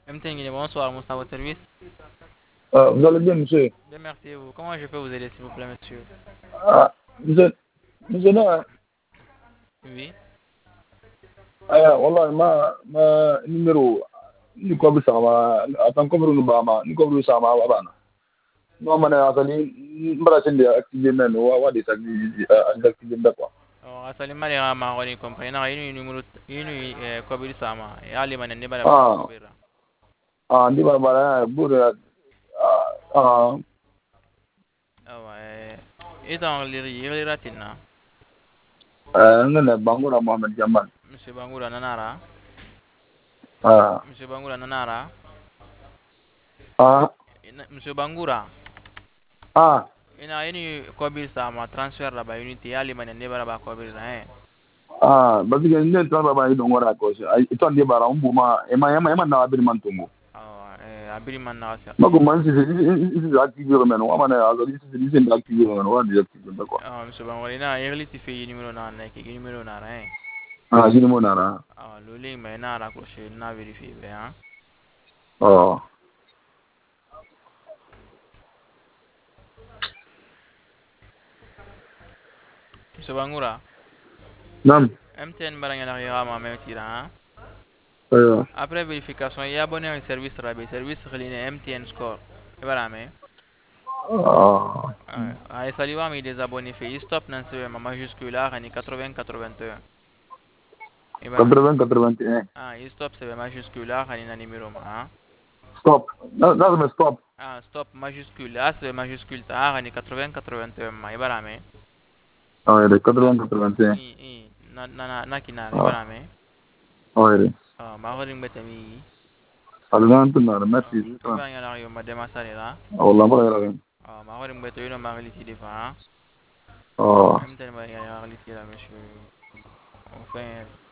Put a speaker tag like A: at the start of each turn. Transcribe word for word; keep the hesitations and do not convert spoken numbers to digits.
A: M T N Guinée, bonsoir, Moussa, à votre service.
B: Ah, vous allez bien, monsieur?
A: Bien, merci et vous. Comment je peux vous aider, s'il vous plaît, monsieur?
B: Ah, monsieur, monsieur, non,
A: Oui.
B: aya, wallahi, ma, ma, numéro, ni ko bi sama, atan ko bru ba ma, ni ko bru sama wa bana. No mane asali, mbara sende activer men, wa wa de activer, activer da quoi.
A: Oh, asali mali nga ma ko ni compagnie na yinu numero yinu eh, kobiri sama. Ya ali manen ne bala ba
B: Ah,
A: kobira.
B: ah, ndi bara bara, buru, ah, ah,
A: Awa eh ita on liri yiri ratina.
B: eh, ngene bangura Mohammed Jamal.
A: Monsieur Bangura nanara.
B: Ah,
A: Monsieur Bangura nanara.
B: ah,
A: Ina- Monsieur Bangura.
B: ah,
A: Ina yinu kobiri sama transfer la ba unity ya ali manen ne bala ba kobira eh.
B: ah, parce que ne tan baba yi don wara ko, ai to ndi bara umbu ma, e ma, e ma, e ma na abiri man tumbu.
A: Awa eh abiri man na wasa.
B: Mako man si si si activer men, wa mane asali si si si activer men, wa de activer da quoi.
A: Ah, Monsieur Bangura ina yiri ti fi numero na na ki numero na eh.
B: Ah, jini mo nara.
A: Ah, le link mais na raccroché na vérifié bien.
B: Oh.
A: Monsieur Bangura.
B: Nam.
A: M T N barangnya la ma même tira.
B: Ayo.
A: Après vérification, il y a abonné au service rabais, service relié M T N Score. Et voilà, mais.
B: Ah.
A: Ah, ça lui va, mais des abonnés fait. Il stop dans ce majuscule là, il quatre-vingts quatre-vingt-un. Et voilà, mais.
B: quatre-vingts quatre-vingt-un.
A: Ah, il stop c'est majuscule là, il a numéro. Ah,
B: Stop. That, that's my stop.
A: ah stop majuscule là, c'est majuscule ça, il quatre-vingts quatre-vingt-un. Et voilà, mais.
B: Ah, yeah,
A: Ah,
B: quatre-vingts quatre-vingt-un.
A: i, i, na, na, na, na, kinara, et
B: Ah.
A: voilà, mais.
B: Oh, yeah.
A: Ah, ma holding betami.
B: Algan tu nar, merci.
A: Ah, et
B: Ah.
A: voilà, il y a la ma démassale là.
B: Allah ma yara.
A: Ah, ma holding betami, ma réalité des fois.
B: Oh.
A: M T N barangnya la réalité là, monsieur. Enfin.